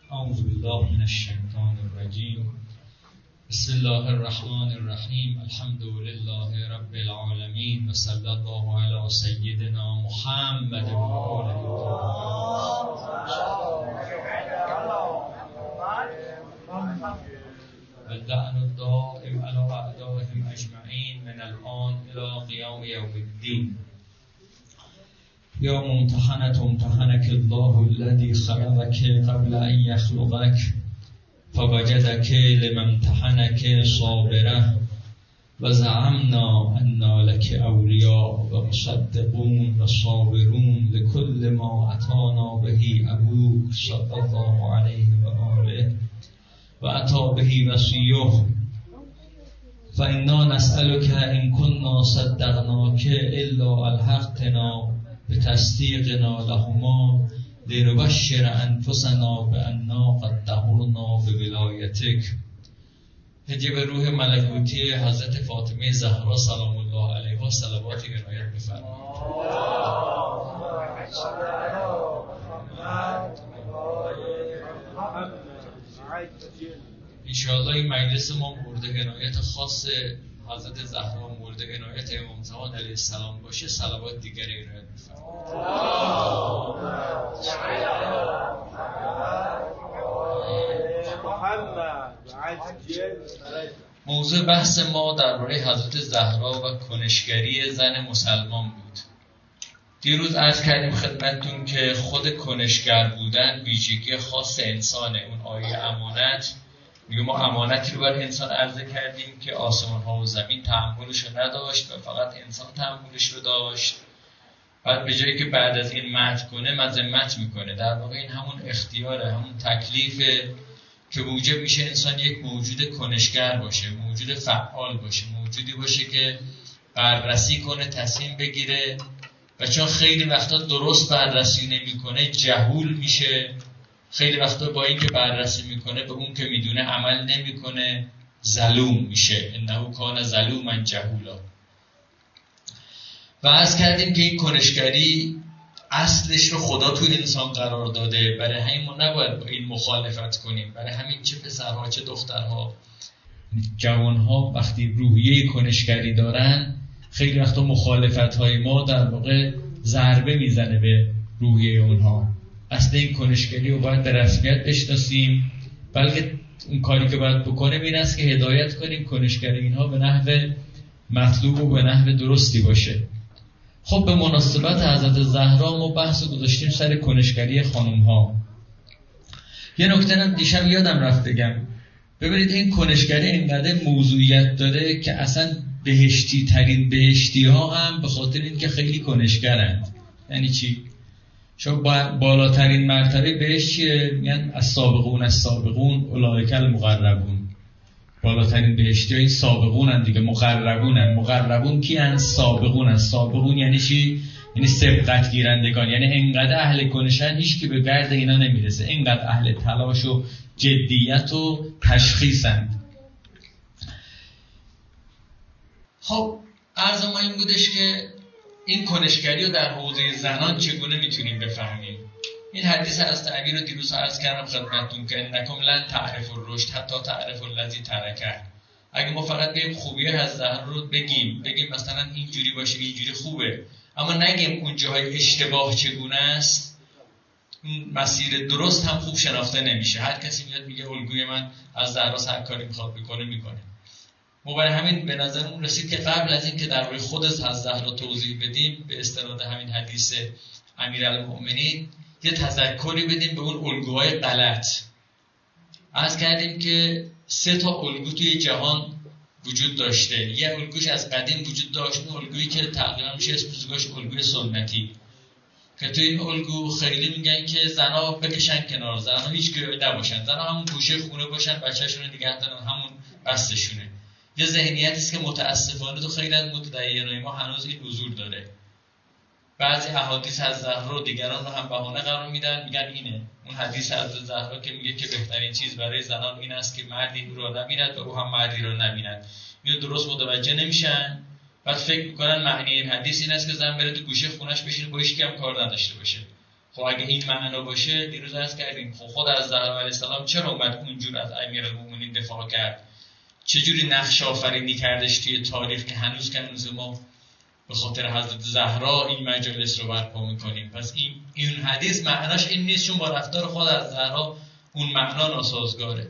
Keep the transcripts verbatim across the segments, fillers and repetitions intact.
اعوذ بالله من الشیطان الرجیم. بسم الله الرحمن الرحیم. الحمد لله رب العالمین و صلی الله علی سیدنا محمد و آله و اللعن الدائم علی اعدائهم اجمعین من الان الی قیام یوم الدین. یا ممتحنة امتحنك الله الذي خلقك قبل ان يخلقك فوجدك لما امتحنك صابرة وزعمنا أننا لك أولياء ومصدقون وصابرون لكل ما أتانا به أبوك صلى الله عليه وآله وأتى به وصيه فإنا نسألك إن كنا صدقناك إلا ألحقتنا بتصديقنا لهما لنبشر أنفسنا بأننا قد طهرنا بولایتک. هدیه به روح ملکوتی حضرت فاطمه زهرا سلام الله علیها صلوات عنایت بفرمایید. انشاءالله این مجلس ما مورد عنایت خاص حضرت زهرا، مورد عنایت امام زمان علیه السلام باشه. صلوات دیگری عنایت بفرمایید. موضوع بحث ما درباره حضرت زهرا و کنشگری زن مسلمان بود. دیروز عرض کردیم خدمتتون که خود کنشگر بودن ویژگی خاص انسانه. اون آیه امانت میگه ما امانتی رو بر انسان عرضه کردیم که آسمان ها و زمین تحملش رو نداشت و فقط انسان تحملش رو داشت. بعد به جایی که بعد از این مدح کنه مذمت میکنه. در واقع این همون اختیاره، همون تکلیفه که موجب میشه انسان یک موجود کنشگر باشه، موجود فعال باشه، موجودی باشه که بررسی کنه، تصمیم بگیره. و چون خیلی وقتا درست بررسی نمیکنه جهول میشه. خیلی وقتا با این که بررسی میکنه به اون که میدونه عمل نمیکنه ظلوم میشه. انه کان ظلوما جهولا. و عرض کردیم که این کنشگری اصلش رو خدا تو انسان قرار داده، برای همین ما نباید با این مخالفت کنیم. برای همین چه پسرها چه دخترها، جوانها وقتی روحیه کنشگری دارن خیلی وقتا مخالفت‌های ما در واقع ضربه میزنه به روحیه اونها. اصل این کنشگری رو باید به رسمیت بشناسیم، بلکه اون کاری که باید بکنیم این است که هدایت کنیم کنشگری اینها به نحو مطلوب و به نحو درستی باشه. خب به مناسبت حضرت زهرا ما بحث گذاشتیم سر کنشگری خانوم ها. یه نکته هم دیشب یادم رفت بگم. ببینید این کنشگری اینقدر موضوعیت داره که اصلا بهشتی ترین بهشتی ها هم به خاطر اینکه خیلی کنشگرند. یعنی چی؟ شما بالاترین مرتبه بهشت چیه؟ میگن السابقون السابقون اولئک المقربون. بالاترین بهشتی ها این سابقون هن دیگه، مقربون هن. مقربون کی هن؟ سابقون هن. سابقون یعنی چی؟ یعنی سبقت گیرندگان. یعنی انقدر اهل کنشن هیچ که به گرد اینا نمیرسه، انقدر اهل تلاش و جدیت و تشخیصن. خب عرض ما این بودش که این کنشگری رو در حوزه زنان چگونه میتونیم بفهمیم. این حدیث از تعبیر رو دیروز عرض کردم خدمتتون که انکم لن تعرفوا الرشد حتی تعرفوا الذی ترکه. اگه ما فقط بگیم خوبی از زهرا رو بگیم، بگیم مثلا اینجوری باشه اینجوری خوبه، اما نگیم اون جاهای اشتباه چگونه است، اون مسیر درست هم خوب شناخته نمیشه. هر کسی میاد میگه الگوی من از زهرا هر کاری میخواد بکنه میکنه. ما برای همین به نظرمون رسید که قبل از این که در روی خود از زهرا توضیح بدیم به استناد همین حدیث امیرالمؤمنین یه تذکری بدیم به اون الگوهای غلط. عرض کردیم که سه تا الگو توی جهان وجود داشته. یه الگوش از قدیم وجود داشت، اون الگویی که تقریبا میشه اسمش الگوی سنتی، که توی این الگو خیلی میگن که زنا بکشن کنار، زنا هیچ گروهی نباشن، زنا همون گوشه خونه باشن، بچه‌شون رو نگه دارن، همون بستشونه. یه ذهنیتی است که متاسفانه تو خیلی از متدینای ما هنوز این حضور داره. بعضی احادیث از زهرا رو دیگران رو هم بهانه قرار میدن، میگن اینه اون حدیث از زهرا که میگه که بهترین چیز برای زنان این است که مردی او را نبیند و او هم مردی را نبیند. اینو درست متوجه نمیشن، بعد فکر میکنن معنی این حدیث این است که زن بره تو گوشه خونش بشینه با هیچ کی هم کار نداشته باشه. خب اگه این معنا باشه، دیروز عرض کردیم خب خود از زهرا علیه السلام چرا اومد اونجور از امیرالمومنین دفاع کرد؟ چجوری نقش آفرینی کردش توی تاریخ که هنوز که هنوز ما به خاطر حضرت زهرا این مجالس رو برپا میکنیم. پس این این حدیث معناش این نیست چون با رفتار خود از زهرا اون معنا ناسازگاره.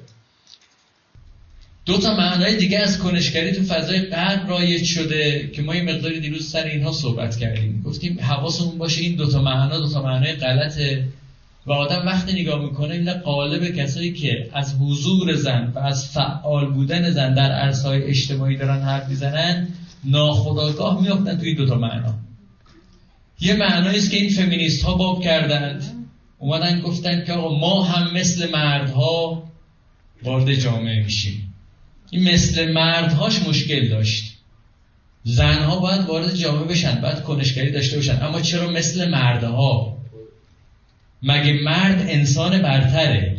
دو تا معنای دیگه از کنشگری تو فضای غرب رایج شده که ما یه مقداری دیروز سر اینها صحبت کردیم. گفتیم حواسمون باشه این دو تا معنا دو تا معنای غلطه و آدم وقتی نگاه میکنه این قالب کسایی که از حضور زن و از فعال بودن زن در عرصه‌های اجتماعی دارن حرف میزنن، ناخودآگاه میافتن توی دو تا معنا. یه معنایی است که این فمینیست ها باب کردند، اومدن گفتن که آقا ما هم مثل مردها وارد جامعه میشیم. این مثل مردهاش مشکل داشت. زنها باید وارد جامعه بشن، باید کنشگری داشته باشن، اما چرا مثل مردها؟ مگه مرد انسان برتره؟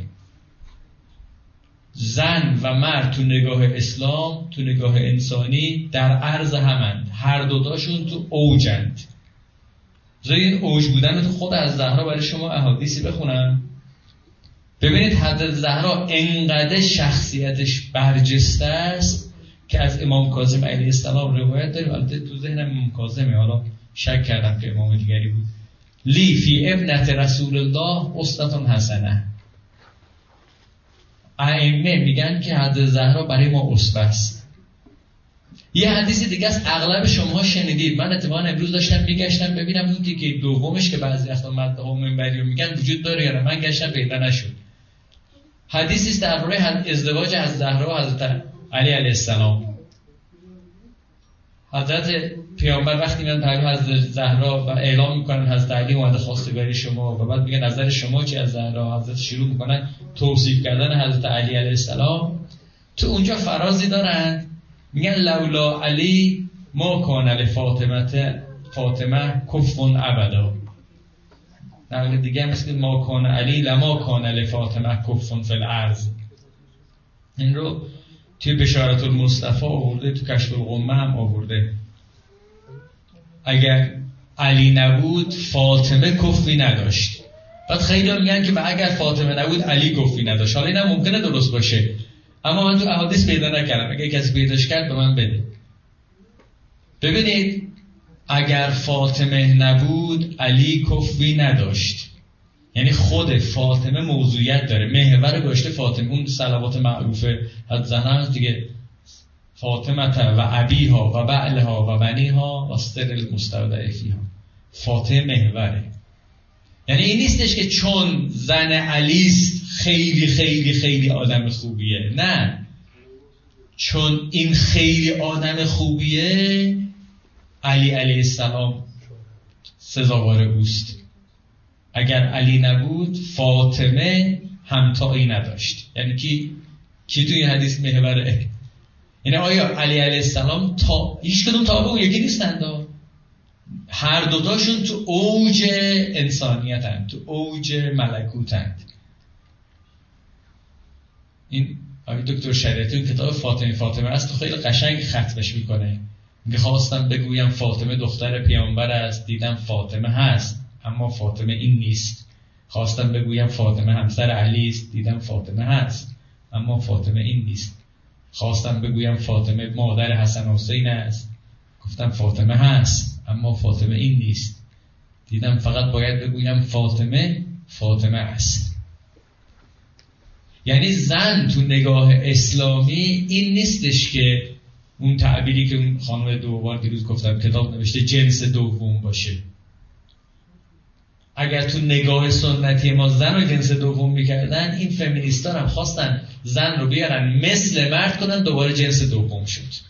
زن و مرد تو نگاه اسلام، تو نگاه انسانی در عرض همند، هر دوتاشون تو اوجند. زای این اوج بودن تو خود از زهرا برای شما احادیثی بخونم. ببینید حضرت زهرا انقدر شخصیتش برجسته است که از امام کاظم علیه السلام روایت داریم. البته تو ذهنم امام کاظمه، حالا شک کردم که امام دیگری بود. لی فی ابنت رسول الله اسوة حسنه. ائمه میگن که حضرت زهرا برای ما اسوه است. یه حدیث دیگه است اغلب شما شنیدید. من اتفاقا امروز داشتم میگشتم ببینم اون که که دومش که بعضی وقتا مدعا منبری میگن وجود داره یا نه. من گشتم پیدا نشد. حدیثی است درباره ازدواج از زهرا و حضرت علی علیه السلام. حضرت پیامبر وقتی میان پیام حضرت زهرا و اعلام میکنن حضرت علی اومده خواستگاری شما و بعد میگن نظر شما چی از زهرا، حضرت شروع میکنن توصیف کردن حضرت علی علیه السلام. تو اونجا فرازی دارن میگن لولا علی ما کان لفاطمه فاطمه کفون ابدا. نقل دیگه مثل ما کان علی لما کان لفاطمه کفون فی الارض. این رو توی بشارت المصطفی آورده، تو کشف الغمه هم آورده. اگر علی نبود فاطمه کفی نداشت. بعد خیلی هم میگن که و اگر فاطمه نبود علی کفی نداشت. حالا این هم ممکنه درست باشه اما من تو احادیث پیدا نکردم. اگه کسی پیداش کرد به من بده. ببینید اگر فاطمه نبود علی کفی نداشت، یعنی خود فاطمه موضوعیت داره، محور گشته فاطمه. اون صلوات معروفه از زنان دیگه، فاطمه و ابیها و بعلها و بنیها و سر المستودع فیها. فاطمه محوره. یعنی این نیستش که چون زن علیست خیلی خیلی خیلی آدم خوبیه، نه، چون این خیلی آدم خوبیه علی علیه السلام سزاوار اوست. اگر علی نبود فاطمه همتایی نداشت. یعنی کی کی توی این حدیث محوره؟ یعنی آیا علی علیه السلام تا هیچ کدوم تابع اون یکی نیستند، هر دوتاشون تو اوج انسانیتند، تو اوج ملکوتند. این آقای دکتر شریعتی اون کتاب فاطمه فاطمه است تو خیلی قشنگ ختمش میکنه. میگه خواستم بگویم فاطمه دختر پیامبر است، دیدم فاطمه هست اما فاطمه این نیست. خواستم بگویم فاطمه همسر علی است، دیدم فاطمه هست اما فاطمه این نیست. خواستم بگویم فاطمه مادر حسن و حسین است، گفتم فاطمه هست اما فاطمه این نیست. دیدم فقط باید بگویم فاطمه فاطمه است. یعنی زن تو نگاه اسلامی این نیستش که اون تعبیری که اون خانم دوبار دیروز گفتم کتاب نوشته جنس دوم باشه. اگر تو نگاه سنتی ما زن رو جنس دوم میکردن، این فمینیستا هم خواستن زن رو بیارن مثل مرد کنن، دوباره جنس دوم شد.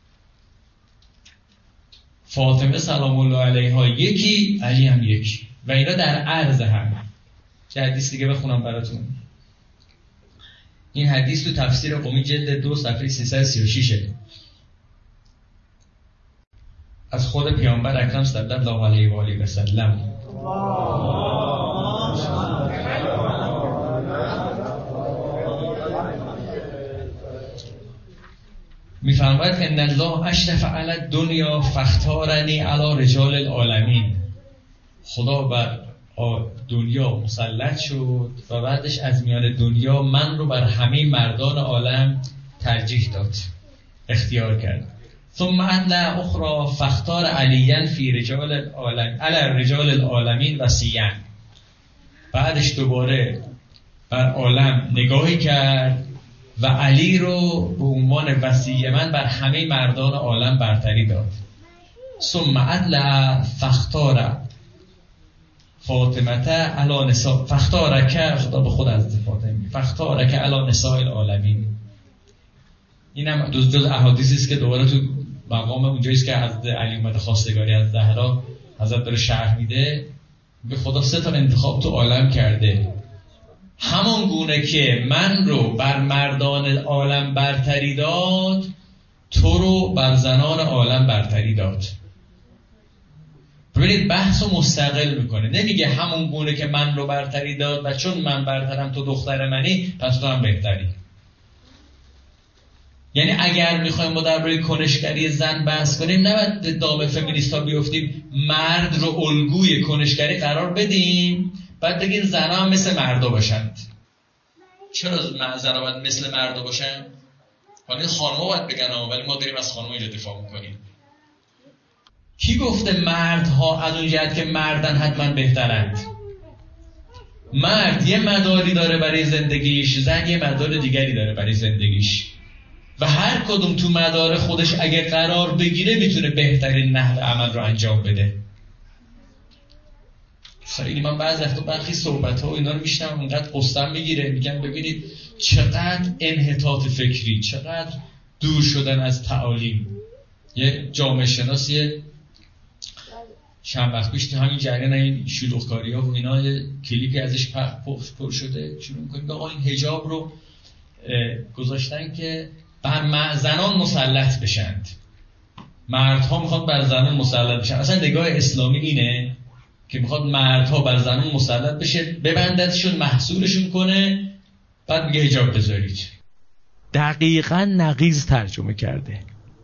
فاطمه سلام الله علیها یکی، علی هم یکی و اینا در عرض هم. چه حدیث دیگه بخونم براتون. این حدیث تو تفسیر قمی جلد دو صفحه سیصد و سی و شش از خود پیامبر اکرم صلی الله علیه و آله و سلم. میفرماید ان الله اشرف علی الدنیا فاختارنی علی رجال العالمین. خدا بر دنیا مسلط شد و بعدش از میان دنیا من رو بر همه مردان عالم ترجیح داد، اختیار کرد. ثم ادلع اخرى فاختار علیا فی رجال العالم علی رجال العالمین وصیا. بعدش دوباره بر عالم نگاهی کرد و علی رو به عنوان وصی من بر همه مردان عالم برتری داد. ثم ادلع فاختار فاطمه علی نساء فاختارک خدا به خود از فاطمه فاختارک علی نساء العالمین. اینم جز جز احادیثی است که دوباره تو مقام اونجایی است که حضرت علی اومده خواستگاری از زهرا، حضرت داره شرح میده به خدا سه تا انتخاب تو عالم کرده، همان گونه که من رو بر مردان عالم برتری داد تو رو بر زنان عالم برتری داد. ببینید بحث رو مستقل میکنه، نمیگه همون گونه که من رو برتری داد و چون من برترم تو دختر منی پس تو هم بهتری. یعنی اگر میخوایم ما درباره کنشگری زن بحث کنیم نباید دام فمینیستا بیفتیم مرد رو الگوی کنشگری قرار بدیم بعد بگیم زنها هم مثل مردا باشند. چرا زنها باید مثل مردا باشن؟ حالا خانم‌ها باید بگن ولی ما داریم از خانم‌ها اینجا دفاع میکنیم. کی گفته مردها از اون جهت که مردن حتما بهترند؟ مرد یه مداری داره برای زندگیش، زن یه مدار دیگری داره برای زندگیش و هر کدوم تو مدار خودش اگه قرار بگیره میتونه بهترین نحو عمل رو انجام بده. خیلی من بعضی وقتا برخی صحبت‌ها و اینا رو میشنم اونقدر قصه‌ام میگیره، میگم ببینید چقدر انحطاط فکری، چقدر دور شدن از تعالیم. یه جامعه شناسی چند وقت پیش تو همین جریان این شلوغکاری‌ها و اینا یه کلیپی ازش پر شده، شروع می‌کنیم آقا این حجاب رو گذاشتن که بر زنان مسلط بشند، مردها میخواد بر زنان مسلط بشن. اصلا نگاه اسلامی اینه که میخواد مردها بر زنان مسلط بشه، ببندتشون، محصورشون کنه، بعد میگه حجاب بذارید. دقیقاً نقیض ترجمه کرده.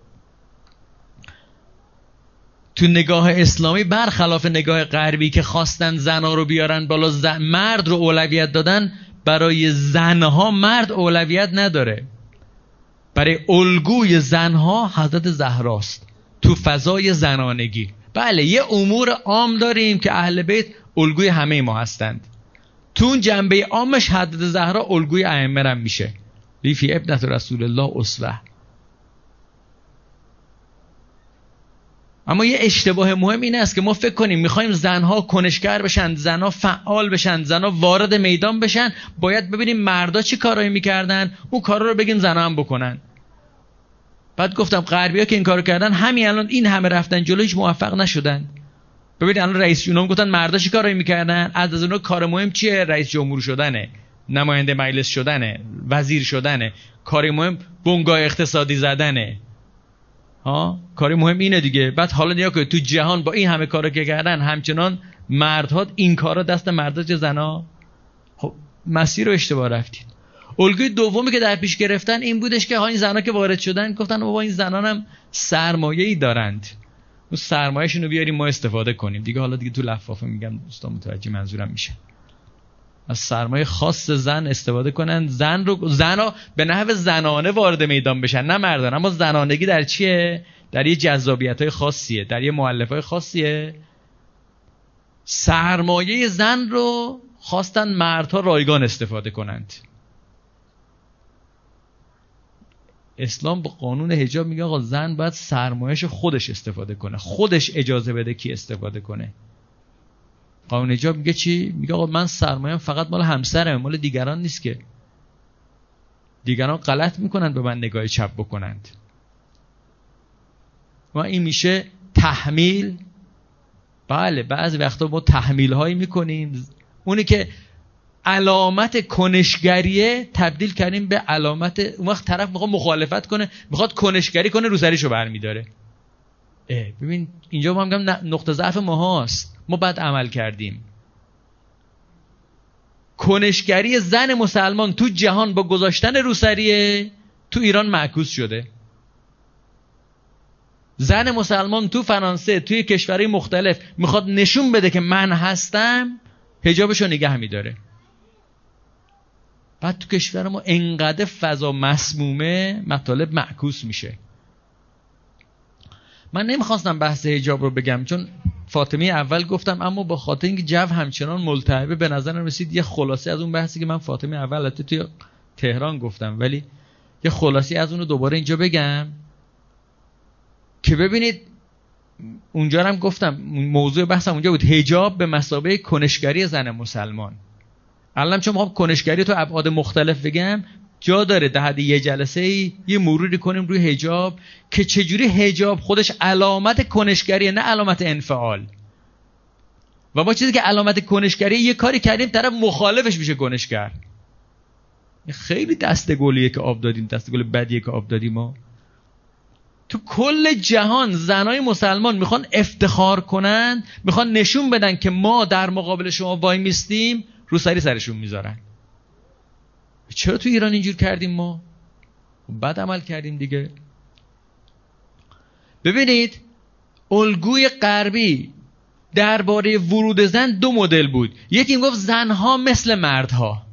تو نگاه اسلامی برخلاف نگاه غربی که خواستن زنها رو بیارن بالا، زن... مرد رو اولویت دادن، برای زنها مرد اولویت نداره. برای الگوی زنها حضرت زهراست تو فضای زنانگی. بله یه امور عام داریم که اهل بیت الگوی همه ما هستند، تو اون جنبه عامش حضرت زهرا الگوی ائمه هم میشه. لی فی ابنت رسول الله اسوه. اما یه اشتباه مهم این است که ما فکر کنیم میخوایم زنها کنشگر بشن، زنها فعال بشن، زنها وارد میدان بشن، باید ببینیم مردا چی کارایی میکردن اون کارا رو بگیم زنها هم بکنن. بعد گفتم غربی‌ها که این کارو کردن همین الان این همه رفتن جلو هیچ موفق نشدن. ببینید الان رئیس جمهور گفتن مردا چی کارایی میکردن، از از اونها کار مهم چیه؟ رئیس جمهور شدنه، نماینده مجلس شدنه، وزیر شدنه، کار مهم بنگاه اقتصادی زدنه. ها کاری مهم اینه دیگه. بعد حالا نیا که تو جهان با این همه کارا که کردن همچنان مردها این کارا دست مردا چه زنا. خب مسیر رو اشتباه رفتید. الگوی دومی که در پیش گرفتن این بودش که ها این زنا که وارد شدن گفتن بابا این زنان هم سرمایه‌ای دارند، اون سرمایه‌شون رو بیاریم ما استفاده کنیم دیگه. حالا دیگه تو لفافه میگم دوستان متوجه منظورم میشه، از سرمایه خاص زن استفاده کنن، زن رو زنا به نحو زنانه وارد میدان بشن نه مردان. اما زنانگی در چیه؟ در یه جذابیت‌های خاصیه، در یه مؤلفه‌های خاصیه. سرمایه زن رو خواستن مردها رایگان استفاده کنند. اسلام با قانون حجاب میگه آقا زن باید سرمایه‌اش خودش استفاده کنه، خودش اجازه بده کی استفاده کنه. قانون حجاب میگه چی؟ میگه آقا من سرمایه‌ام فقط مال همسرم، مال دیگران نیست که. دیگران غلط میکنن به من نگاه چپ بکنند. و این میشه تحمیل. بله بعضی وقتا ما تحمیل هایی میکنیم، اونی که علامت کنشگریه تبدیل کردیم به علامت، اون وقت طرف میخواد مخالفت کنه، میخواد کنشگری کنه، رو سریشو برمیداره. ببین اینجا ما میگم نقطه ضعف ما هاست، ما بد عمل کردیم. کنشگری زن مسلمان تو جهان با گذاشتن روسریه تو ایران معکوس شده. زن مسلمان تو فرانسه، توی کشورهای مختلف میخواد نشون بده که من هستم، حجابشو نگه می‌داره. بعد تو کشور ما انقدر فضا مسمومه، مطالب معکوس میشه. من نمیخواستم بحث حجاب رو بگم چون فاطمه اول گفتم، اما با خاطر اینکه جو همچنان ملتهبه به نظرم رسید یه خلاصه از اون بحثی که من فاطمه اول البته توی تهران گفتم، ولی یه خلاصی از اون رو دوباره اینجا بگم که ببینید اونجا هم گفتم موضوع بحثم اونجا بود، حجاب به مثابه کنشگری زن مسلمان. الان چون میخوام کنشگری تو ابعاد مختلف بگم، جا داره در حد یه جلسه ای یه مروری کنیم روی حجاب که چجوری حجاب خودش علامت کنشگریه نه علامت انفعال. و ما چیزی که علامت کنشگریه یه کاری کردیم طرف مخالفش میشه کنشگر. خیلی دست گلیه که آب دادیم، دست گل بدیه که آب دادیم. ما تو کل جهان زنای مسلمان میخوان افتخار کنن، میخوان نشون بدن که ما در مقابل شما وای میستیم، رو سری سرشون میذارن. چرا تو ایران اینجور کردیم؟ ما بد عمل کردیم دیگه. ببینید الگوی غربی درباره ورود زن دو مدل بود. یکی میگفت زنها مثل مردها.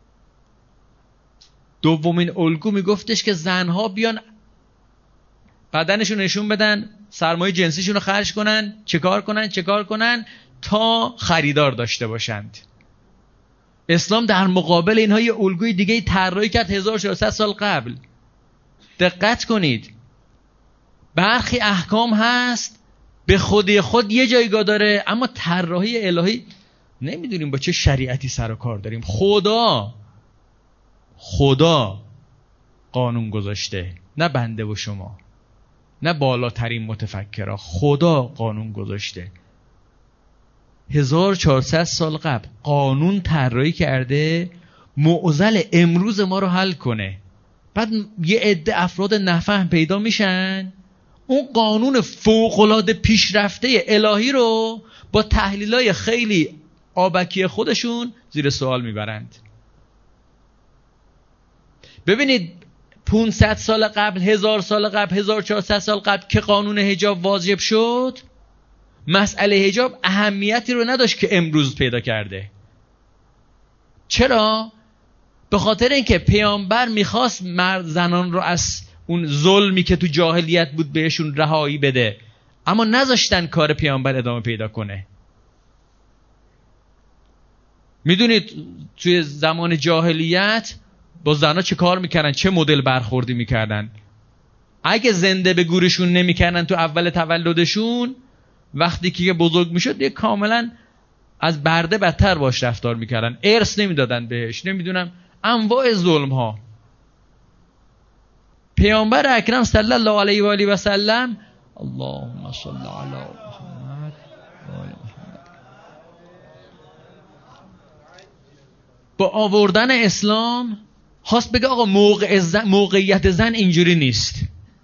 دومین الگو میگفتش که زنها بیان بدنشون نشون بدن، سرمایه جنسیشون رو خرج کنن، چه کار کنن چه کار کنن تا خریدار داشته باشند. اسلام در مقابل اینها یه الگوی دیگه طراحی کرد هزار و چهارصد سال قبل. دقت کنید، برخی احکام هست به خودی خود یه جایگاه داره، اما طراحی الهی نمیدونیم با چه شریعتی سر و کار داریم. خدا خدا قانون گذاشته، نه بنده و شما، نه بالاترین متفکرها. خدا قانون گذاشته. هزار و چهارصد سال قبل قانون طراحی کرده معضل امروز ما رو حل کنه. بعد یه عده افراد نفهم پیدا میشن، اون قانون فوق‌العاده پیشرفته الهی رو با تحلیلای خیلی آبکی خودشون زیر سوال میبرند. ببینید پانصد سال قبل، هزار سال قبل، هزار و چهارصد سال قبل که قانون حجاب واجب شد، مسئله حجاب اهمیتی رو نداشت که امروز پیدا کرده. چرا؟ به خاطر اینکه پیامبر میخواست مرد زنان رو از اون ظلمی که تو جاهلیت بود بهشون رهایی بده، اما نذاشتن کار پیامبر ادامه پیدا کنه. میدونید توی زمان جاهلیت با زنها چه کار میکردن، چه مدل برخوردی میکردن. اگه زنده به گورشون نمیکردن تو اول تولدشون، وقتی که بزرگ میشد دیگه کاملا از برده بدتر باش رفتار میکردن، ارث نمیدادن بهش، نمیدونم انواع ظلم ها. پیامبر اکرم صلی الله علیه و آله و سلم، اللهم صل علی محمد و آل محمد، با آوردن اسلام خواست بگه آقا موقع زن، موقعیت زن اینجوری نیست.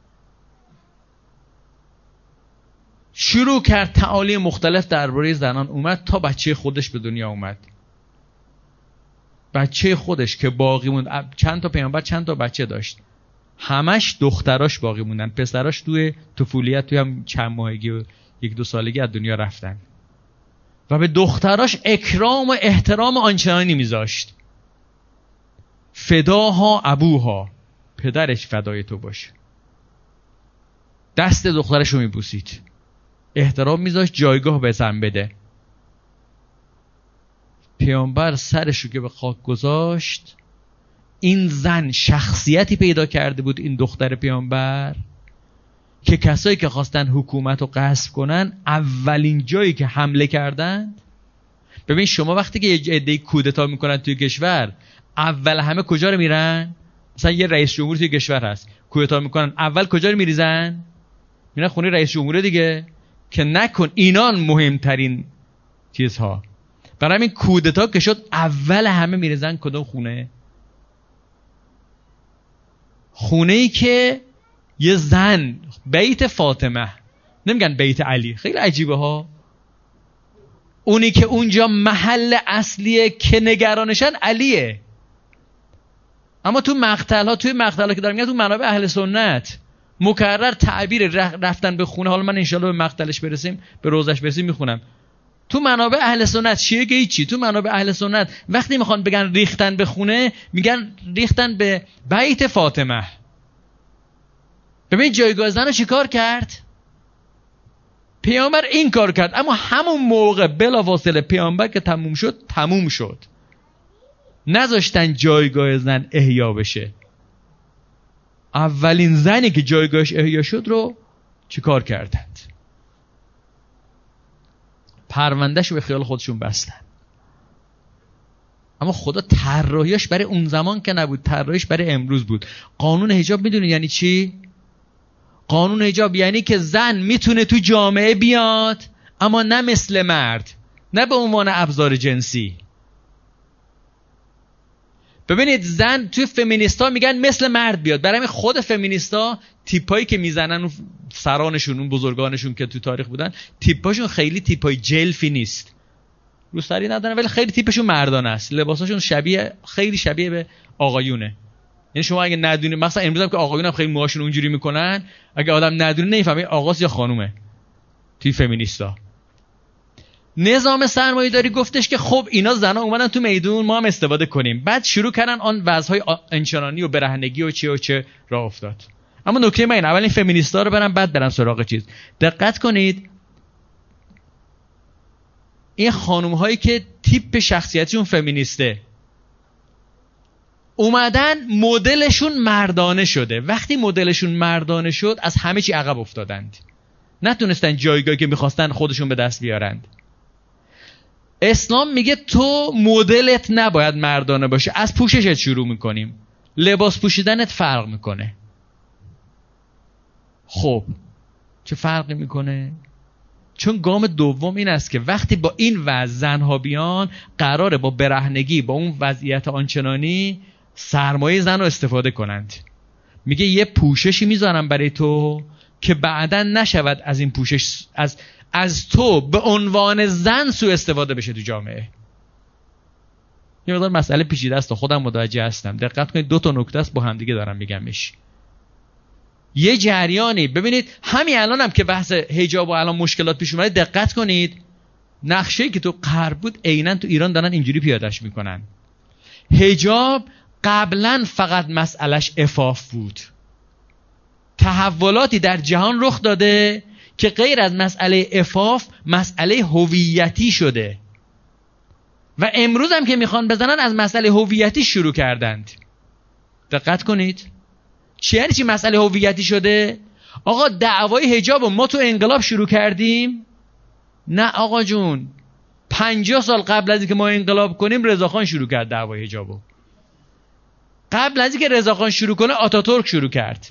شروع کرد تعالیم مختلف درباره زنان اومد تا بچه خودش به دنیا اومد. بچه خودش که باقی موند، چند تا پیامبر چند تا بچه داشت، همش دختراش باقی موندن، پسراش توی طفولیت توی هم چند ماهگی و یک دو سالگی از دنیا رفتن و به دختراش اکرام و احترام آنچنانی میذاشت. فداها ابوها، پدرش فدای تو باشه. دست دخترش رو میبوسید، احترام میذاشت، جایگاه به زن بده. پیامبر سرش رو که به خاک گذاشت، این زن شخصیتی پیدا کرده بود، این دختر پیامبر، که کسایی که خواستن حکومت رو غصب کنن اولین جایی که حمله کردن. ببین شما وقتی که یه عده‌ای کودتا میکنن توی کشور، اول همه کجا رو میرن؟ مثلا یه رئیس جمهور توی کشور هست، کودتا میکنن، اول کجا رو میریزن؟ میرن خونه رئیس جمهور دیگه، که نکن اینان مهمترین چیزها. برای همین کودتا که شد اول همه میریزن کدوم خونه؟ خونه ای که یه زن، بیت فاطمه، نمیگن بیت علی، خیلی عجیبه ها، اونی که اونجا محل اصلیه که نگرانشن علیه. اما تو مقتل ها، توی مقتل ها که دارم میگم، تو منابع اهل سنت مکرر تعبیر رفتن به خونه، حالا من انشالله به مقتلش برسیم، به روزش برسیم میخونم، تو منابع اهل سنت شیعه که چی؟ تو منابع اهل سنت وقتی میخوان بگن ریختن به خونه میگن ریختن به بیت فاطمه. ببین جایگاه زن رو چی کار کرد؟ پیامبر این کار کرد، اما همون موقع بلافاصله پیامبر که تموم شد تموم شد، نذاشتن جایگاه زن احیا بشه. اولین زنی که جایگاهش احیا شد رو چی کار کردند؟ پروندهشو به خیال خودشون بستن. اما خدا طراحیش برای اون زمان که نبود، طراحیش برای امروز بود. قانون حجاب میدونی یعنی چی؟ قانون حجاب یعنی که زن میتونه تو جامعه بیاد اما نه مثل مرد، نه به عنوان ابزار جنسی. ببینید زن توی فمینیستا میگن مثل مرد بیاد، برای خود فمینیستا تیپایی که میزنن اون سرانشون، اون بزرگانشون که تو تاریخ بودن، تیپاشون خیلی تیپای جلفی نیست، روسری ندارن ولی خیلی تیپشون مردانه است، لباساشون شبیه، خیلی شبیه به آقایونه. یعنی شما اگه ندونید، مثلا امروز هم که آقایون هم خیلی موهاشون اونجوری میکنن، اگه آدم ندونه نمیفهمه آقاست یا خانومه. توی فمینیستا نظام سرمایه‌داری گفتش که خب اینا زنا اومدن تو میدون، ما هم استفاده کنیم. بعد شروع کردن آن وضع‌های انچنانی و برهنگی و چه و چه راه افتاد. اما نکته من اول این فمینیستا رو برم بعد برم سراغ چیز. دقت کنید این خانم‌هایی که تیپ شخصیتیشون فمینیسته اومدن مدلشون مردانه شده. وقتی مدلشون مردانه شد از همه چی عقب افتادند، نتونستن جایگاهی که میخواستن خودشون به دست بیارند. اسلام میگه تو مدلت نباید مردانه باشه، از پوششت شروع میکنیم، لباس پوشیدنت فرق میکنه. خب چه فرقی میکنه؟ چون گام دوم این است که وقتی با این وضع زنها بیان قراره با برهنگی، با اون وضعیت آنچنانی سرمایه زن رو استفاده کنند. میگه یه پوششی میذارم برای تو که بعداً نشود از این پوشش از از تو به عنوان زن سوء استفاده بشه تو جامعه. یه مقدار مسئله پیچیده است، خودم متوجه هستم. دقت کنید دو تا نکته است با هم دیگه دارم میگمش. یه جریانی ببینید همین الانم هم که بحث حجاب و الان مشکلات پیش اومده، دقت کنید نقشه‌ای که تو غرب بود عیناً تو ایران دارن اینجوری پیادهش میکنن. حجاب قبلا فقط مسئلهش عفاف بود، تحولاتی در جهان رخ داده که غیر از مسئله عفاف مسئله هویتی شده و امروز هم که میخوان بزنن از مسئله هویتی شروع کردند. دقت کنید چی یعنی چی مسئله هویتی شده؟ آقا دعوای حجاب ما تو انقلاب شروع کردیم؟ نه آقا جون، پنجاه سال قبل از اینکه ما انقلاب کنیم رضاخان شروع کرد دعوای حجابو. قبل از اینکه رضاخان شروع کنه آتاتورک شروع کرد.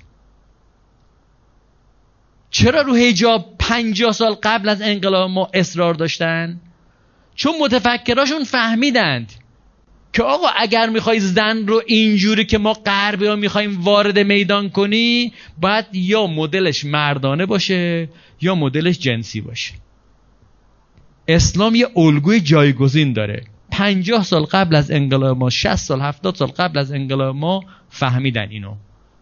چرا رو حجاب پنجاه سال قبل از انقلاب ما اصرار داشتن؟ چون متفکراشون فهمیدند که آقا اگر میخوای زن رو اینجوری که ما غربی ها میخوایم وارد میدان کنی، باید یا مدلش مردانه باشه یا مدلش جنسی باشه. اسلام یه الگوی جایگزین داره. پنجاه سال قبل از انقلاب ما، شصت سال هفتاد سال قبل از انقلاب ما فهمیدن اینو.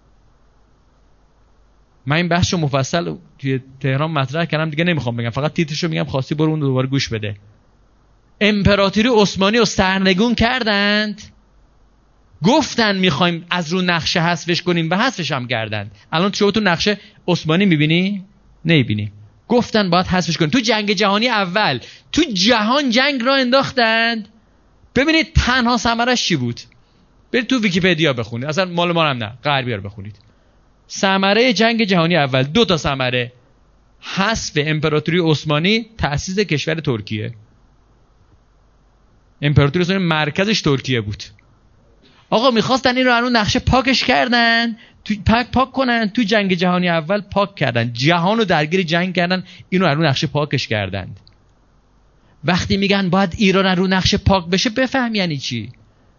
من این بحث رو مفصل توی تهران مطرح کردم، دیگه نمیخوام بگم، فقط تیترشو میگم، خواستی برو اون دوباره گوش بده. امپراتوری عثمانی رو سرنگون کردند، گفتن میخوایم از رو نقشه حذفش کنیم و حذفش هم کردند. الان شما تو نقشه عثمانی میبینی؟ نمیبینی. گفتن باید حذفش کنیم. تو جنگ جهانی اول تو جهان جنگ را انداختند. ببینید تنها ثمرش چی بود؟ برید تو ویکی‌پدیا بخونید، اصلا مال ما هم نه، غربی رو بخونید. ثمره جنگ جهانی اول دو تا ثمره: حذف امپراتوری عثمانی، تأسیس کشور ترکیه. امپراتوری عثمانی مرکزش ترکیه بود. آقا میخواستن این رو الان نقشه پاکش کردن، تو پاک پاک کنن، تو جنگ جهانی اول پاک کردن، جهان رو درگیر جنگ کردن، اینو الان نقشه پاکش کردند. وقتی میگن باید ایران رو نقشه پاک بشه، بفهم یعنی چی.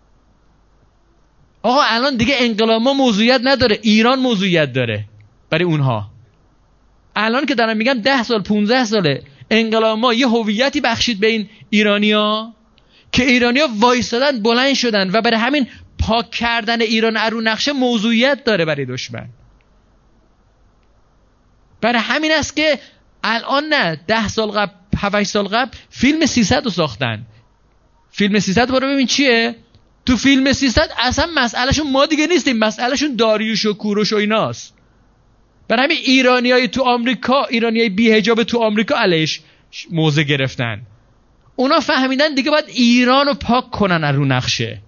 آقا الان دیگه انقلاب ما موضوعیت نداره، ایران موضوعیت داره برای اونها. الان که دارن میگن ده سال پونزده ساله انقلاب ما یه هویتی بخشید به این ایرانیا که ایرانیا وایسادن بلند شدن و برای همین پاک کردن ایران رو نقشه موضوعیت داره برای دشمن. برای همین است که الان نه، ده سال قبل، هفت سال قبل فیلم سیصد رو ساختن. فیلم سیصد برو ببین چیه. تو فیلم سیصد اصلا مسئلهشون ما دیگه نیستیم، مسئلهشون داریوش و کوروش و ایناست. برای همین ایرانیای تو آمریکا، ایرانیای بی حجاب تو آمریکا علیش موضع گرفتن. اونا فهمیدن دیگه باید ایران رو پاک کنن از رو نقشه.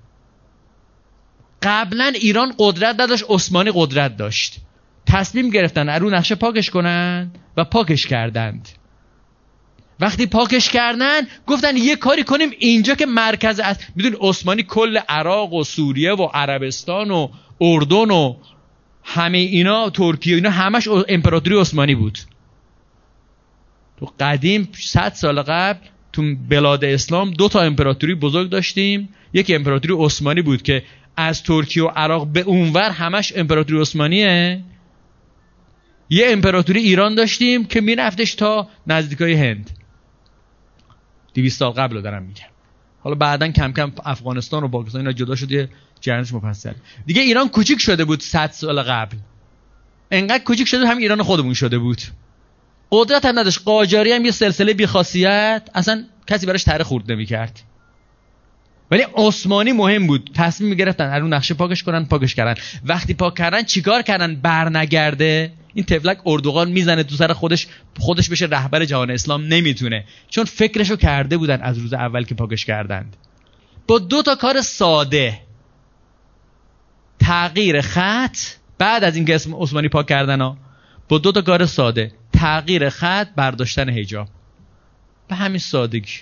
قبلا ایران قدرت نداشت، عثمانی قدرت داشت. تصمیم گرفتن از رو نقشه پاکش کنن و پاکش کردند. وقتی پاکش کردن گفتن یه کاری کنیم اینجا که مرکز از میدون عثمانی کل عراق و سوریه و عربستان و اردن و همه اینا، ترکیه اینا همش امپراتوری عثمانی بود. تو قدیم صد سال قبل تو بلاد اسلام دو تا امپراتوری بزرگ داشتیم. یکی امپراتوری عثمانی بود که از ترکیه و عراق به اونور همش امپراتوری عثمانیه. یه امپراتوری ایران داشتیم که میرفتش تا نزدیکای هند. دویست سال قبل رو دارم میگم. حالا بعدن کم کم افغانستان و پاکستان اینا جدا شد، یه جریانش مفصل. دیگه ایران کوچیک شده بود صد سال قبل. انقدر کوچیک شده هم ایران خودمون شده بود. قدرت هم نداشت. قاجاری هم یه سلسله بی‌خاصیت، اصلا کسی براش تره خورد نمی‌کرد. ولی عثمانی مهم بود. تصمیم می‌گرفتن هر اون نقشه پاکش کنن، پاکش کردن. وقتی پاک کردن چیکار کردن؟ برنگرده. این تفلک اردوغان میزنه تو سر خودش، خودش بشه رهبر جهان اسلام نمیتونه، چون فکرشو کرده بودن از روز اول که پاکش کردند. با دو تا کار ساده، تغییر خط بعد از اینکه اسم عثمانی پاک کردن ها، با دو تا کار ساده، تغییر خط، برداشتن حجاب. به همین سادگی.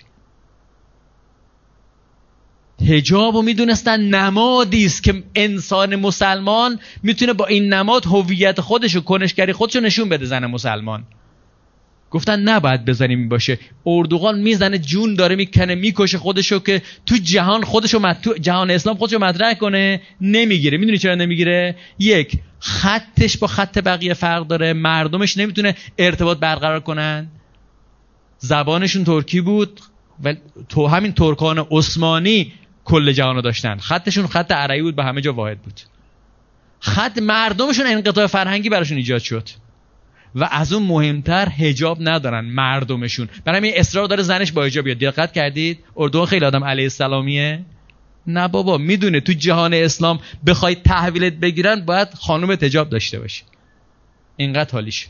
حجاب رو میدونستن نمادی است که انسان مسلمان میتونه با این نماد هویت خودش و کنشگری خودش رو نشون بده. زن مسلمان گفتن نباید بزنیم باشه. اردوغان میزنه جون داره میکنه میکشه خودشو که تو جهان خودشو مت... تو جهان اسلام خودشو مطرح کنه، نمیگیره. میدونی چرا نمیگیره؟ یک، خطش با خط بقیه فرق داره، مردمش نمیتونه ارتباط برقرار کنن. زبانشون ترکی بود و تو همین ترکان عثمانی کل جهانو داشتن. خطشون خط عربی بود، به همه جا واحد بود. خط مردمشون انقطاع فرهنگی براشون ایجاد شد. و از اون مهمتر حجاب ندارن مردمشون. برای همین اصرار داره زنش با حجاب بیاد. دقت کردید اردوغان خیلی آدم علیه السلامیه؟ نه بابا، میدونه تو جهان اسلام بخوای تحویلت بگیرن باید خانومت حجاب داشته باشه. اینقدر حالیشه.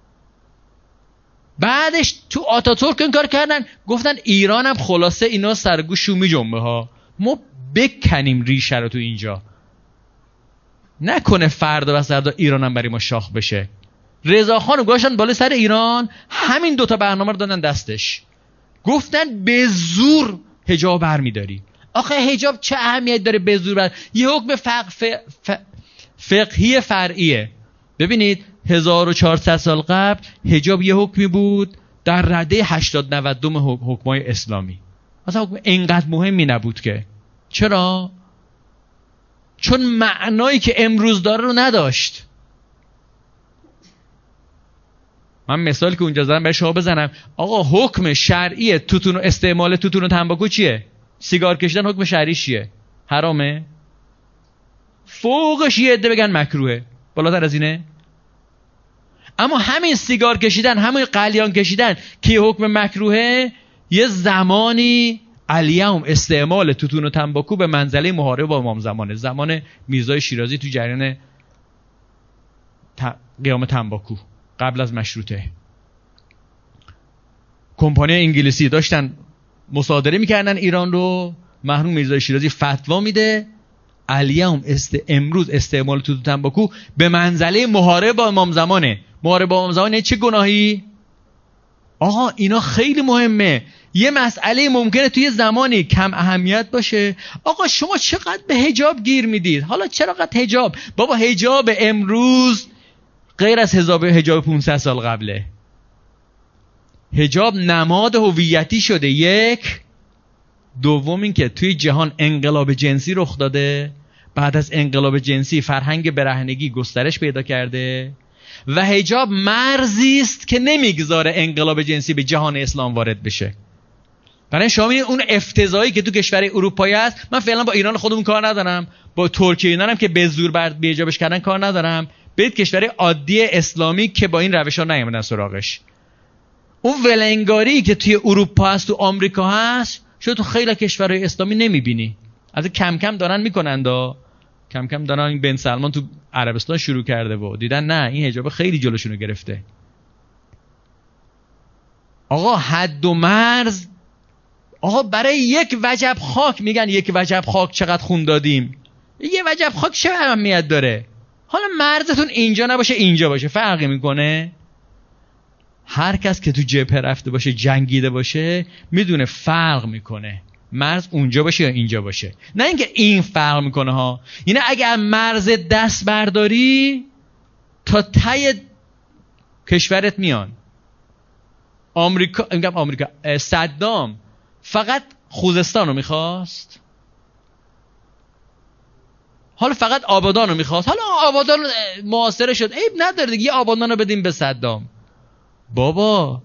بعدش تو آتاتورک این کار کردن، گفتن ایران هم خلاصه اینا سرگوش شومی جنبه ها، ما بکنیم ریشه رو تو اینجا، نکنه فردا و فردا ایران هم برای ما شاخ بشه. رضاخان رو گذاشتن بالا سر ایران، همین دوتا برنامه رو دادن دستش، گفتن به زور حجاب برمیداری. آخه حجاب چه اهمیت داره به زور بر؟ یه حکم فق... ف... ف... فقهی فرعیه. ببینید هزار و چهارصد سال قبل حجاب یه حکمی بود در رده هشتاد نود حکمای اسلامی. اصلا حکم اینقدر مهمی نبود که. چرا؟ چون معنایی که امروز داره رو نداشت. من مثالی که اونجا زدم برای شما بزنم. آقا حکم شرعی توتون و استعمال توتون و تنباکو چیه؟ سیگار کشیدن حکم شرعی چیه؟ حرامه؟ فوقش یه عده بگن مکروهه. بالاتر از اینه؟ اما همین سیگار کشیدن، همین قلیان کشیدن که حکم مکروهه، یه زمانی الیوم استعمال توتون و تنباکو به منزله محاربه با امام زمانه. زمان میرزای شیرازی تو جریان قیام تنباکو قبل از مشروطه، کمپانی انگلیسی داشتن مصادره میکردن ایران رو. مرحوم میرزای شیرازی فتوا میده الیوم است امروز استعمال توتون و تنباکو به منزله محاربه با امام زمانه. محاربه با امام زمانه چه گناهی؟ آقا اینا خیلی مهمه. یه مسئله ممکنه توی زمانی کم اهمیت باشه. آقا شما چقدر به حجاب گیر میدید؟ حالا چرا قد حجاب؟ بابا حجاب امروز غیر از حجاب حجاب پانصد سال قبله. حجاب نماد هویتی شده. یک. دوم این که توی جهان انقلاب جنسی رخ داده. بعد از انقلاب جنسی فرهنگ برهنگی گسترش پیدا کرده و حجاب مرزی است که نمیگذاره انقلاب جنسی به جهان اسلام وارد بشه. برای شما اون افتضاحی که تو کشور اروپایی هست، من فعلا با ایران خودمون کار ندارم، با ترکیه اینا هم که به زور بر بیجابش کردن کار ندارم. برید کشور عادی اسلامی که با این روشا نیومدن سراغش. اون ولنگاری که توی اروپا هست، تو آمریکا هست، شاید تو خیلی کشورهای اسلامی نمیبینی. از کم کم دارن میکنن دا. کم کم دارن. این بن سلمان تو عربستان شروع کرده و دیدن نه این حجاب خیلی جلوشونو گرفته. آقا حد و مرز، آقا برای یک وجب خاک میگن یک وجب خاک چقدر خون دادیم. یه وجب خاک چه اهمیت داره؟ حالا مرزتون اینجا نباشه اینجا باشه فرقی میکنه؟ هر کس که تو جبهه رفته باشه جنگیده باشه میدونه فرق میکنه مرز اونجا باشه یا اینجا باشه. نه اینکه این فرق میکنه ها. یعنی اگر مرز دست برداری تا ته کشورت میان. آمریکا میگم آمریکا صدام فقط خوزستان رو میخواست، حالا فقط آبادان رو میخواست، حالا آبادان معاصره شد، عیب نداره دیگه، یه آبادان رو بدیم به صدام. بابا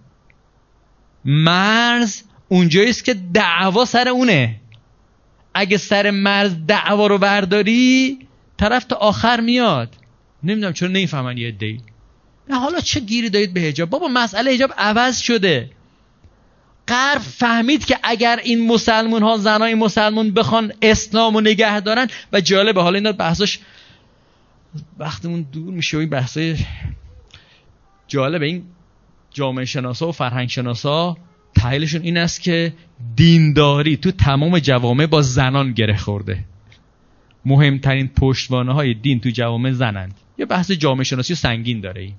مرز اونجاییست که دعوا سر اونه. اگه سر مرز دعوا رو برداری طرف تا آخر میاد. نمیدونم چون نمیفهمن یه عده‌ای. نه حالا چه گیری دارید به حجاب؟ بابا مسئله حجاب عوض شده. غرب فهمید که اگر این مسلمون ها، زنای مسلمون بخوان اسلام رو نگه دارن، و جالبه حالا اینا بحثاش وقتمون دور میشه و این بحثای جالبه، این جامعه شناسا و فرهنگ شناسا تحلیلشون این است که دینداری تو تمام جوامع با زنان گره خورده. مهمترین پشتوانه های دین تو جوامع زنند. یه بحث جامعه شناسی سنگین داره این.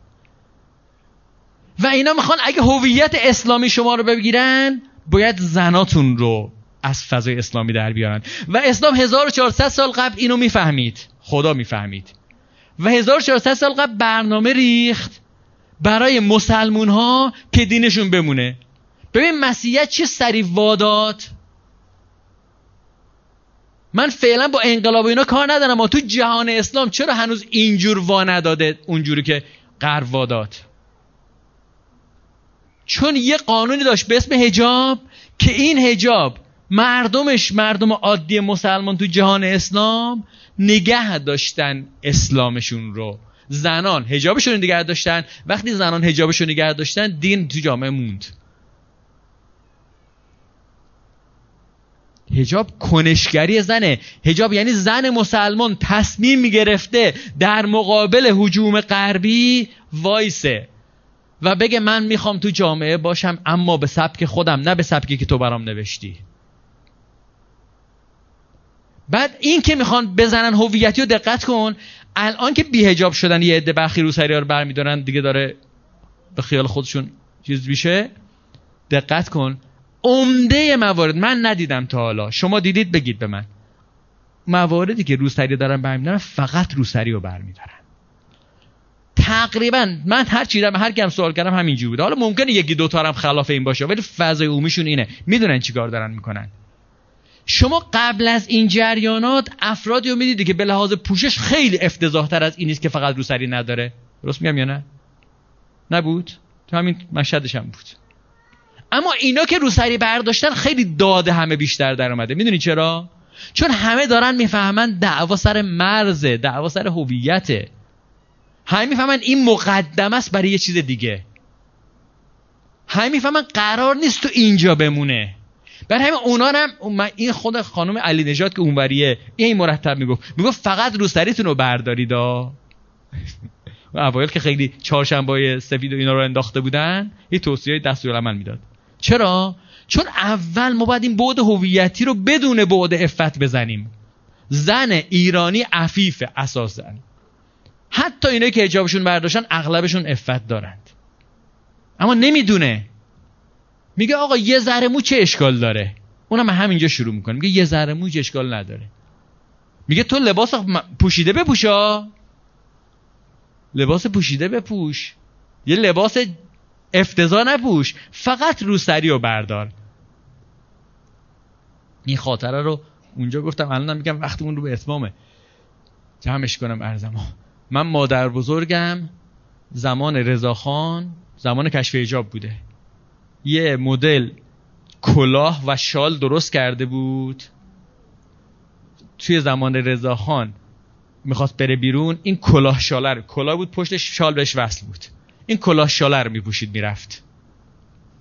و اینا میخوان اگه هویت اسلامی شما رو بگیرن باید زناتون رو از فضای اسلامی در بیارن. و اسلام هزار و چهارصد سال قبل اینو میفهمید، خدا میفهمید، و هزار و چهارصد سال قبل برنامه ریخت برای مسلمون ها که دینشون بمونه. ببین مسیحیت چه سریع واداد. من فعلا با انقلاب اینا کار ندارم، اما تو جهان اسلام چرا هنوز اینجور وا نداده اونجوری که غرب واداد؟ چون یه قانونی داشت به اسم حجاب که این حجاب مردمش، مردم عادی مسلمان تو جهان اسلام نگه داشتن اسلامشون رو. زنان حجابشون رو نگه داشتن. وقتی زنان حجابشون رو نگه داشتن دین تو جامعه موند. حجاب کنشگری زنه. حجاب یعنی زن مسلمان تصمیم میگرفته در مقابل هجوم غربی وایسه و بگه من میخوام تو جامعه باشم اما به سبک خودم، نه به سبکی که تو برام نوشتی. بعد این که میخوان بزنن هویتی رو، دقت کن الان که بی حجاب شدن یه عده برخی روسری‌ها رو برمیدارن دیگه، داره به خیال خودشون چیز میشه. دقت کن عمده موارد من ندیدم تا حالا، شما دیدید بگید به من، مواردی که روسری دارن برمیدارن فقط روسری رو برمیدارن. تقریبا من هر چی دیدم، هر کیم سوال کردم همینجوری بوده. حالا ممکنه یکی دو تا هم خلاف این باشه ولی فضای عمومیشون اینه، میدونن چیکار دارن میکنن. شما قبل از این جریانات افرادی رو میدیدی که به لحاظ پوشش خیلی افتضاح تر از این نیست که فقط روسری نداره. درست میگم یا نه؟ نبود؟ تو همین مشهدش هم بود. اما اینا که روسری برداشتن خیلی داده همه بیشتر در اومده. میدونی چرا؟ چون همه دارن میفهمن دعوا سر مرزه، دعوا سر هویته. همه میفهمن این مقدمه است برای یه چیز دیگه. همه میفهمن قرار نیست تو اینجا بمونه. برای همین اونا هم، این خود خانم علی نژاد که اونوریه این مرتب میگفت میگفت فقط روسریتون رو بردارید. ها اوایل که خیلی چهارشنبه‌های سفید و اینا رو انداخته بودن، یه توصیه دستورالعمل میداد. چرا؟ چون اول ما باید این بعد هویتی رو بدون بعد عفت بزنیم. زن ایرانی عفیف اساساً. حتی اینایی که حجابشون برداشتن اغلبشون عفت دارند. اما نمیدونه. میگه آقا یه ذره مو چه اشکال داره؟ اونم همینجا شروع میکنه. میگه یه ذره مو چه اشکال نداره. میگه تو لباس پوشیده بپوشا. لباس پوشیده بپوش. یه لباس افتضاح نپوش. فقط روسری رو بردار. این خاطره رو اونجا گفتم، الانم میگم وقتمون رو به اتمامه. جمعش کنم ارزمو. من مادر بزرگم زمان رضاخان، زمان کشف حجاب بوده، یه مدل کلاه و شال درست کرده بود. توی زمان رضاخان میخواست بره بیرون، این کلاه شاله رو، کلاه بود پشتش شال بهش وصل بود، این کلاه شاله رو میپوشید میرفت.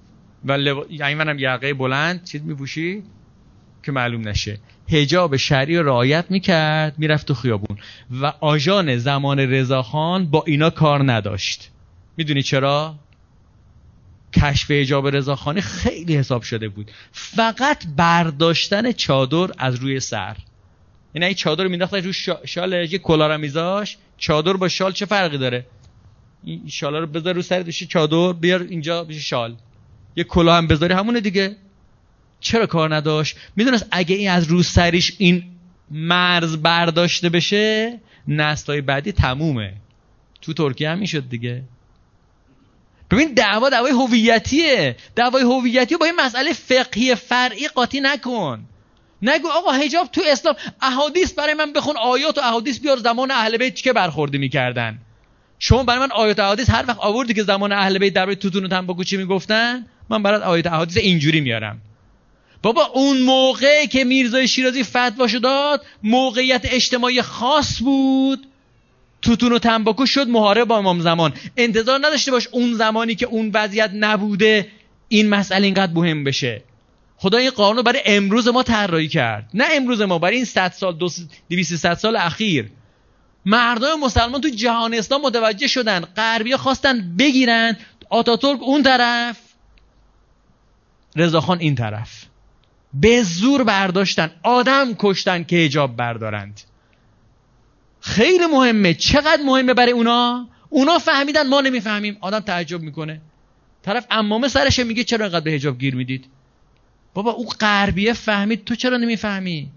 و لب... یعنی منم یقه بلند چیز میپوشی که معلوم نشه. حجاب شرعی رو رعایت میکرد، میرفت تو خیابون. و آژان زمان رضاخان با اینا کار نداشت. میدونی چرا؟ کشف حجاب رضاخانی خیلی حساب شده بود. فقط برداشتن چادر از روی سر. یعنی این چادر رو مینداخت روی شال، یه کلاه رو میذاش. چادر با شال چه فرقی داره؟ این شالا رو بذار رو سرت بشه چادر، بیار اینجا بشه شال. یه کلاه هم بذاری همونه دیگه. چرا کار نداشت؟ میدونست اگه این از رو سریش این مرز برداشته بشه نسل‌های بعدی تمومه. تو ترکیه هم میشد دیگه. ببین دعوا دعوای هویتیه. دعوای هویتی با این مسئله فقهی فرعی قاطی نکن. نگو آقا حجاب تو اسلام، احادیث برای من بخون، آیات و احادیث بیار زمان اهل بیت چه برخوردی میکردن. شما برای من آیات و احادیث هر وقت آوردی که زمان اهل بیت درباره توتون و تنباکو چی میگفتن، من برات آیات و احادیث اینجوری میارم. بابا اون موقع که میرزای شیرازی فتواشو داد موقعیت اجتماعی خاص بود، توتون و تنباکو شد محارب با امام زمان. انتظار نداشته باش اون زمانی که اون وضعیت نبوده این مسئله اینقدر مهم بشه. خدا این قانون برای امروز ما طراحی کرد، نه امروز ما، برای این صد سال دویست صد سال اخیر. مردم مسلمان تو جهان اسلام متوجه شدن، غربی‌ها خواستن بگیرن، آتاتورک اون طرف، رضاخان این طرف، به زور برداشتن، آدم کشتن که حجاب بردارند. خیلی مهمه. چقدر مهمه برای اونا؟ اونا فهمیدن، ما نمیفهمیم. آدم تعجب میکنه، طرف عمامه سرشه میگه چرا اینقدر به حجاب گیر میدید؟ بابا او غربیه فهمید، تو چرا نمیفهمی؟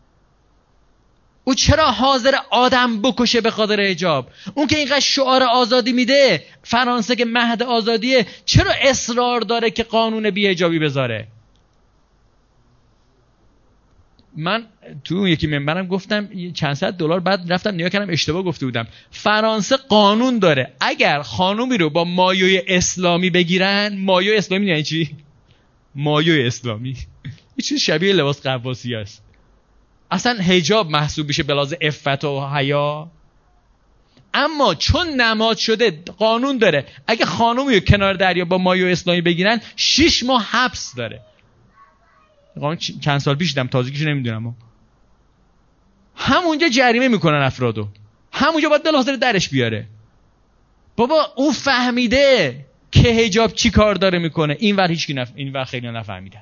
او چرا حاضر آدم بکشه به خاطر حجاب؟ اون که اینقدر شعار آزادی میده، فرانسه که مهد آزادیه، چرا اصرار داره که قانون بی حجابی بذاره؟ من تو یکی منبرم گفتم چند صد دلار، بعد رفتم نگاه کردم اشتباه گفته بودم. فرانسه قانون داره اگر خانومی رو با مایوی اسلامی بگیرن، مایوی اسلامی یعنی چی؟ مایوی اسلامی یه چیز شبیه لباس قواسی است. اصلا حجاب محسوب میشه به لحاظ عفت و حیا. اما چون نماد شده قانون داره اگه خانومی رو کنار دریا با مایوی اسلامی بگیرن شش ماه حبس داره. قانون چند سال پیش دیدم، تازگیشو نمیدونم. همونجا جریمه میکنن افرادو، همونجا باید دل درش بیاره. بابا اون فهمیده که حجاب چی کار داره میکنه، این ور هیچ کی نف... این ور خیلی نفهمیدن.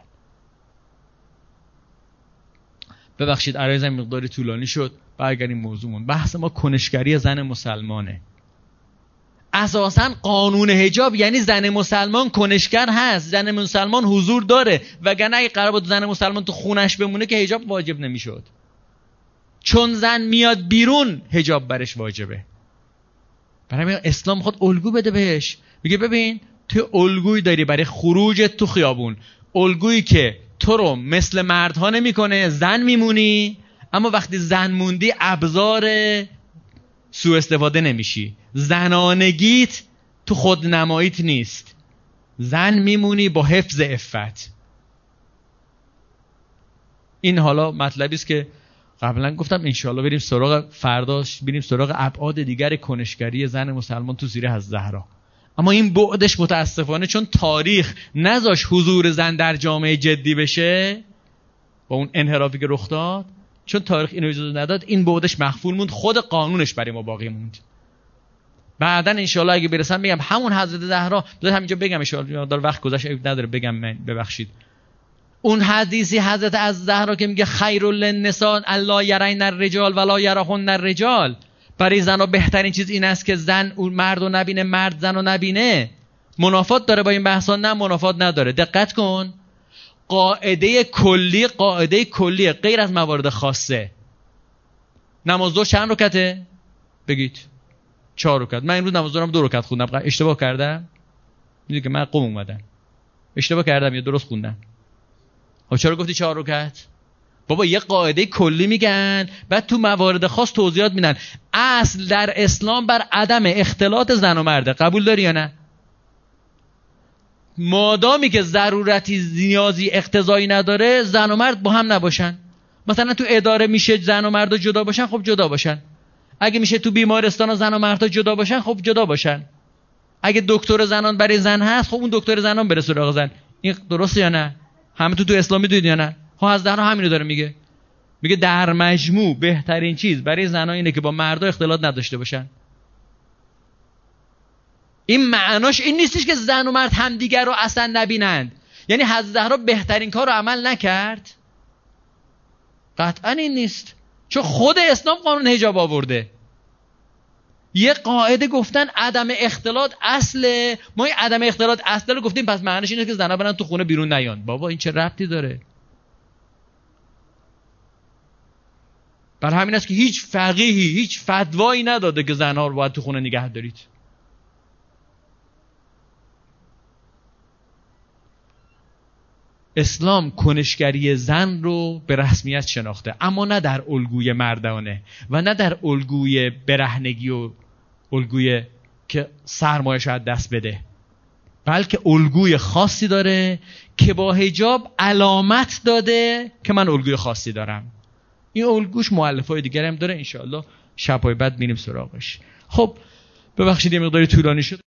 ببخشید عرایزم مقداری طولانی شد. برگردیم موضوعمون. بحث ما کنشگری زن مسلمانه. اساساً قانون حجاب یعنی زن مسلمان کنشگر هست، زن مسلمان حضور داره، وگرنه اگه قرار بود زن مسلمان تو خونش بمونه که حجاب واجب نمیشد. چون زن میاد بیرون حجاب برش واجبه. برای اسلام خود الگو بده بهش، میگه ببین تو الگوی داری برای خروجت تو خیابون، الگویی که تو رو مثل مردها نمیکنه، زن میمونی، اما وقتی زن موندی ابزار سوء استفاده نمیشی، زنانگیت تو خودنماییت نیست، زن میمونی با حفظ عفت. این حالا مطلبی است که قبلا گفتم انشاءالله بریم سراغ فرداش، بریم سراغ ابعاد دیگر کنشگری زن مسلمان تو زیره از زهرا. اما این بعدش متاسفانه چون تاریخ نذاش حضور زن در جامعه جدی بشه با اون انحرافی که رخ داد، چون تاریخ اینو اجازه نداد، این بعدش مخفول موند، خود قانونش برای ما باقی موند. بعداً انشاءالله اگه برسم میگم همون حضرت زهرا، بذار همینجا بگم انشاءالله، داره وقت گذشت نداره بگم، من ببخشید. اون حدیثی حضرت از زهرا که میگه خیر للنساء الا یرین الرجال ولا یرهن الرجال، برای زنها بهترین چیز این است که زن اون مرد رو نبینه، مرد زن رو نبینه. منافات داره با این بحثا؟ نه منافات نداره. دقت کن، قاعده کلی قاعده کلیه غیر از موارد خاصه. نماز ظهر چند رکعته؟ بگید. چهار رکعت. من امروز نماز ظهرم دو رکعت خوندم. اشتباه کردم؟ میگه که من قم اومدم. اشتباه کردم یا درست خوندم؟ خب چرا گفتی چهار رکعت؟ بابا یه قاعده کلی میگن، بعد تو موارد خاص توضیحات میدن. اصل در اسلام بر عدم اختلاط زن و مرده. قبول داری یا نه؟ مادامی که ضرورتی نیازی اقتضایی نداره زن و مرد با هم نباشن. مثلا تو اداره میشه زن و مرد جدا باشن، خب جدا باشن. اگه میشه تو بیمارستان زن و مرد جدا باشن، خب جدا باشن. اگه دکتر زنان برای زن هست، خب اون دکتر زنان بره سراغ زن. این درسته یا نه؟ همه تو تو اسلام میدونید یا نه؟ ها از زهرا همینو داره میگه. میگه در مجموع بهترین چیز برای زنها اینه که با مردا اختلاط نداشته باشن. این معناش این نیستش که زن و مرد همدیگر رو اصلا نبینند. یعنی حضرت زهرا بهترین کار رو عمل نکرد؟ قطعا این نیست، چون خود اسلام قانون حجاب آورده. یه قاعده گفتن عدم اختلاط اصله، ما این عدم اختلاط اصله رو گفتیم، پس معنیش اینه که زنها برن تو خونه بیرون نیان. بابا این چه ربطی داره؟ بر همین است که هیچ فقیهی هیچ فتوایی نداده که زنها رو باید تو خونه نگه دارید. اسلام کنشگری زن رو به رسمیت شناخته، اما نه در الگوی مردانه و نه در الگوی برهنگی و الگوی که سرمایه شاید دست بده، بلکه الگوی خاصی داره که با حجاب علامت داده که من الگوی خاصی دارم. این الگوش مؤلفه‌های دیگر هم داره، انشاءالله شب‌های بعد میریم سراغش. خب ببخشید یه مقداری طولانی شد.